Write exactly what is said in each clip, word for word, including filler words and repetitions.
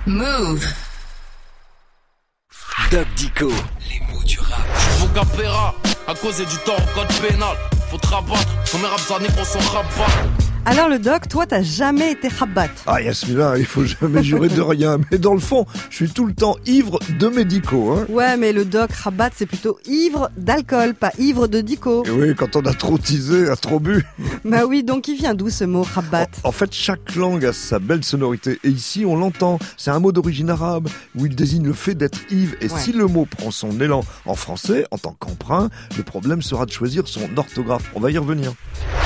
Move. Doc Dico, les mots du rap. Faut capéra, à cause du tort au code pénal. Faut te rabattre, comme les rapsani pour son rabat. Alors le doc, toi t'as jamais été rabat. Ah Yasmina, il faut jamais jurer de rien. Mais dans le fond, je suis tout le temps ivre de médicaux. Hein. Ouais, mais le doc rabat c'est plutôt ivre d'alcool, pas ivre de dico. Et oui, quand on a trop teasé, a trop bu. Bah oui, donc il vient d'où ce mot rabat? En, en fait, chaque langue a sa belle sonorité. Et ici, on l'entend. C'est un mot d'origine arabe où il désigne le fait d'être ivre. Et ouais. Si le mot prend son élan en français, en tant qu'emprunt, le problème sera de choisir son orthographe. On va y revenir.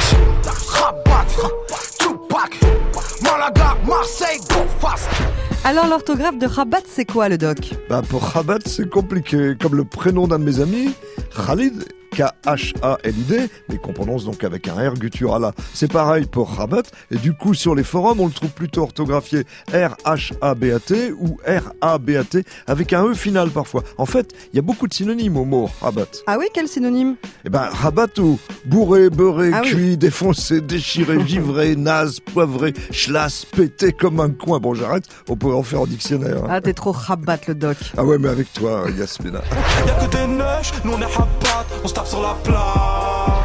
Alors l'orthographe de Rabat c'est quoi le doc? Bah pour Rabat c'est compliqué, comme le prénom d'un de mes amis, Khalid, K H A L I D, mais qu'on prononce donc avec un R guttural A. C'est pareil pour Rabat, et du coup sur les forums on le trouve plutôt orthographié R H A B A T ou R A B A T avec un E final parfois. En fait, il y a beaucoup de synonymes au mot Rabat. Ah oui, quel synonyme? Eh ben Rabat ou bourré, beurré, ah cuit, oui. défoncé, déchiré, givré, naze, poivré, chlasse, pété comme un coin. Bon j'arrête, on pourrait en faire en dictionnaire. Hein. Ah t'es trop Rabat le doc. Ah ouais mais avec toi Yasmina. Y'a que des neiges, nous on est Rabat, on se tape sur la plage.